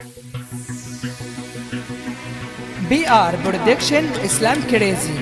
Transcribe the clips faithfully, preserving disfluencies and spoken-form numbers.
بي آر برودكشن اسلام كريزي.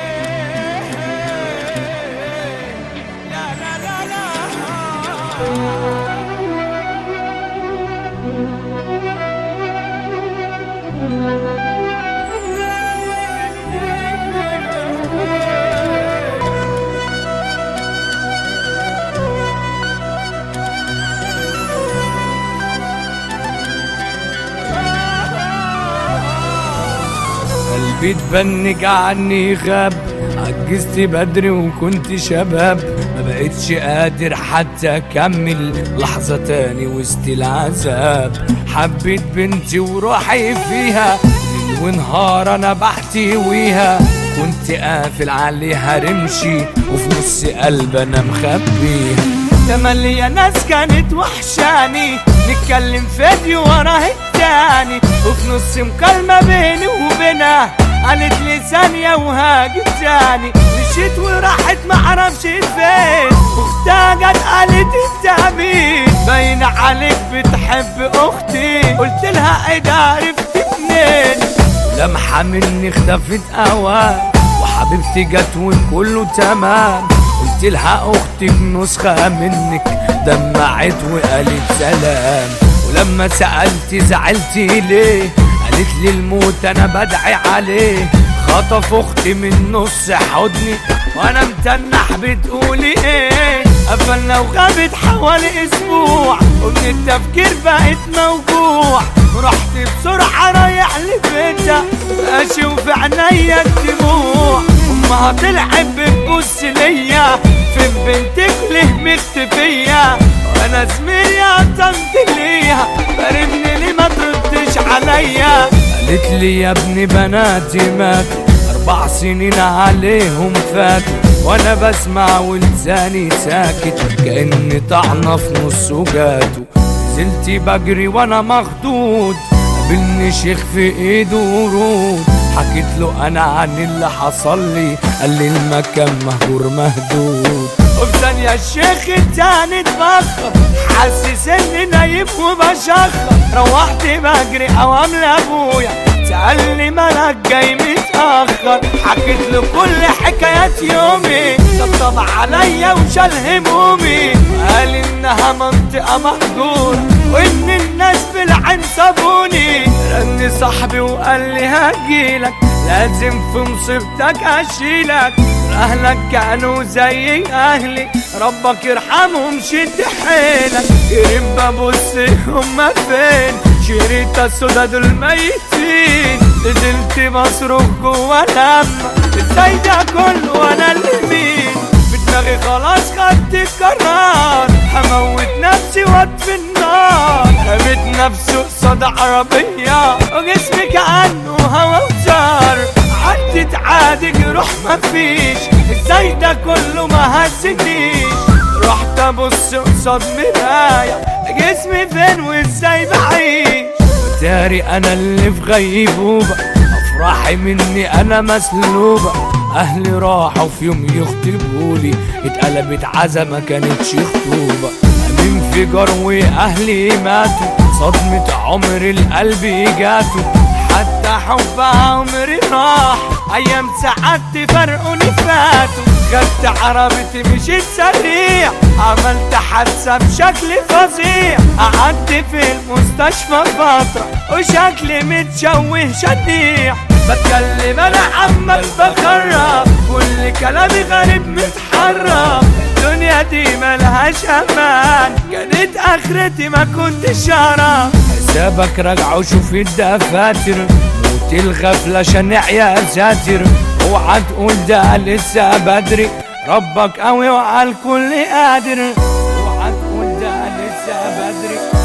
قلبي اتبنج عني غاب، عجزت بدري وكنت شباب، ما بقتش قادر حتى اكمل لحظة تاني وسط العذاب. حبيت بنتي وروحي فيها، ليل ونهار انا بحتويها، كنت قافل عليها رمشي وفي نص قلب انا مخبيها. تملي ناس كانت وحشاني، نتكلم فيديو وراه التاني، وفي نص مكالمة بيني وبينها قالت لي ثانية وهاجي تاني. مشيت وراحت معرفش فين، واختها جت قالت انت مين، باين عليك بتحب اختي. قلت لها ايه ده عرفت منين، لمحة مني اختفت اوان، وحبيبتي جت وكله تمام. قلت لها اختك نسخة منك، دمعت وقالت سلام. ولما سألت زعلتي ليه، قالت لي الموت انا بدعي عليه. خطف اختي من نص حضني وانا متنح، بتقولي ايه؟ قفلنا وغابت حوالي اسبوع، ومن التفكير بقيت موجوع. رحت بسرعة رايح لبيتها، ماشي وفي عينيا الدموع. امها طلعت بتبص ليا، فين بنتك ليه مختفية؟ وانا زميلي قطمت ليها، قربني ليه ما تردش عليا؟ قالت لي يا ابني بناتي ماتوا، اربع سنين عليهم فاتوا، وانا بسمع ولساني ساكت كأني طعنة في نصه جاتو. نزلت بجري وانا مخضوض، قابلني شيخ في ايده ورود، حكيت له انا عن اللي حصل لي، قال لي المكان مهجور مهدود. وفي ثانية الشيخ التاني اتبخر، حاسس اني نايم وبشخر. روحت بجري اوام لابويا، سألني مالك جاي متأخر. حكيت له كل حكايات يومي، طبطب عليا وشال همومي، وقال انها منطقة مهجورة وان الناس بالعين سابوني. رن صاحبي وقال لي هجيلك، لازم في مصيبتك اشيلك. اهلك كانوا زي اهلي، ربك يرحمهم شد حيلك. قريب ببص هما فين، شريط السودا دول ميتين. نزلت بصرخ جوا لما ازاي ده كله وانا اللي مين. في دماغي خلاص خدت القرار، هموت نفسي واطفي النار. رميت نفسي قصاد عربية وجسمي كأنه هوا وزار. عدت عادي جروح مفيش، ازاي ده كله ما هزنيش. رحت ابص قصاد مراية، جسمي فين وازاي بعيش. تاري انا اللي في غيبوبة، افراحي مني انا مسلوبة. اهلي راحوا في يوم يخطبولي، اتقلبت عزا ما كانتش خطوبة. امين انفجار واهلي ماتوا، صدمة عمر القلب جاتوا. حتى حب عمري راح، ايام سعادتي فرقوني فاتوا. خدت عربيتي مشيت سريع، عملت حادثة بشكل فظيع. قعدت في المستشفى فترة وشكلي متشوه شنيع. بتكلم انا عمال بخرب، كل كلامي غريب متحرك. الدنيا دي ملهاش امان، كانت اخرتي ما كنتش اعرف. حسابك راجع وشوف الدفاتر، موت الغفلة شنع يا ساتر. اوعى تقول ده لسه بدري، ربك قوي وعلى الكل قادر. اوعى تقول ده لسه بدري.